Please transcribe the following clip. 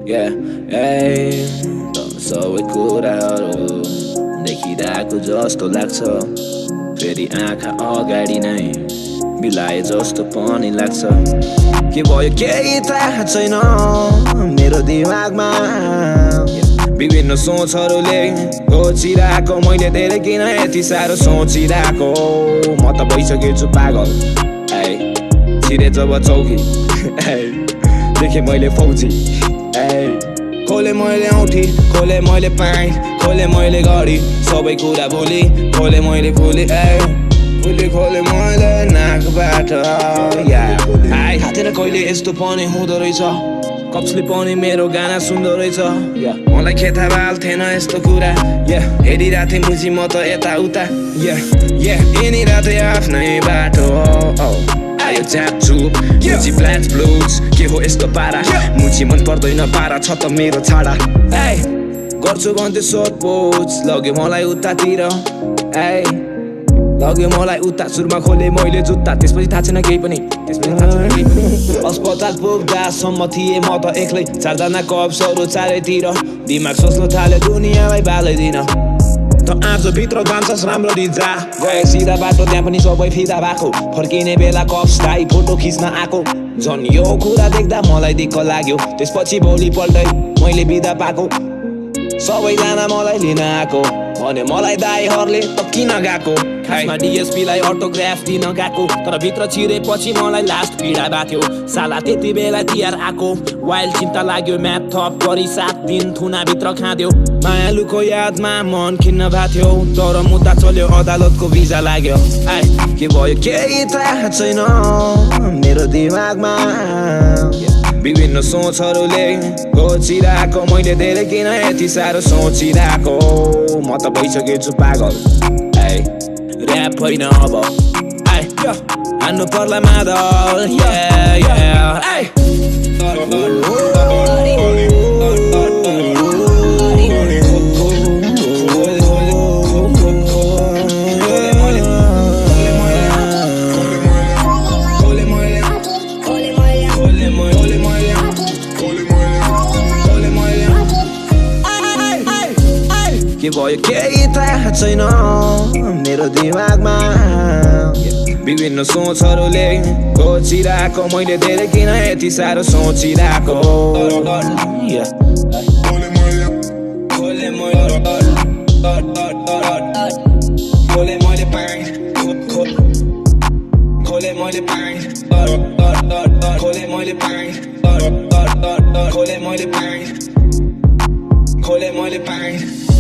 Yeah, hey, सबै कुराहरू देखिरहेको जस्तो लाग्छ, फेरि आँखा अगाडि नै बिलाए जस्तो पनि लाग्छ। के भयो केही थाहा छैन मेरो दिमागमा, विभिन्न सोचहरूले घोचिरहेको, मैले धेरै किन यति साह्रो सोचिरहेको। म त भइसकेछु पागल, छिरे जब चौकी देखेँ मैले फौजी। खोले मैले औँठी, खोले मैले प्यान्ट, खोले मैले घडी, सबै कुरा भुली, खोले मैले फुली, खोले मैले नाकबाट। थाहा थिएन कहिले यस्तो पनि हुँदो रहेछ, कप्सले पनि मेरो गाना सुन्दो रहेछ। मलाई खेताबाल थिएन यस्तो कुरा, हेरिरहेको थिएँ मुजी म त यता उता। हिँडिरहेको थिएँ आफ्नै बाटो, आयो च्यापचुप मुची ब्ल्याक ब्लुज। के हो यस्तो पारा, मुची मन पर्दैन पारा छ त मेरो छाडा। गर्छु भन्थे सोधपुछ, लग्यो मलाई उतातिर, लग्यो मलाई उता। सुरुमा खोले मैले जुत्ता, त्यसपछि थाहा छैन केही पनि, अस्पताल पुग्दासम्म थिएँ म त एक्लै, चारजना कप्सहरू चारैतिर, दिमाग सोच्नु थाल्यो दुनियाँलाई बालैदिन। त आज भित्र जान्छस् राम्ररी जा, गए सिधा बाटो त्यहाँ पनि सबै फिदा भएको, फर्किने बेला कप्सलाई फोटो खिच्न आएको। झन् यो कुरा देख्दा मलाई दिक्क लाग्यो, त्यसपछि भोलिपल्टै मैले बिदा पाएको। सबैजना मलाई लिन आएको, भने मलाई दाइहरूले त किन गएको, खासमा डिएसपीलाई अटोग्राफ दिन गएको। तर भित्र छिरेपछि मलाई लास्ट पीडा बाथ्यो, साला त्यति बेला तिहार आएको। वाइल्ड चिन्ता लाग्यो, म्याथ थप गरी 7 दिन थुनाभित्र खाँद्यो। मायालुको यादमा मन खिन्न भएको थियो, तर मुद्दा चल्यो अदालतको भिजा लाग्यो। के भयो केही थाहा छैन मेरो दिमागमा, विभिन्न सोचहरूले घोचिरहेको, मैले धेरै किन यति साह्रो सोचिरहेको। म त भइसकेछु पागल, ऱ्याप होइन अब हान्नु पर्ला मादल। के भयो केही थाहा छैन मेरो दिमागमा, विभिन्न सोचहरूले घोचिरहेको, मैले धेरै किन यति साह्रो सोचिरहेको। खोले मैले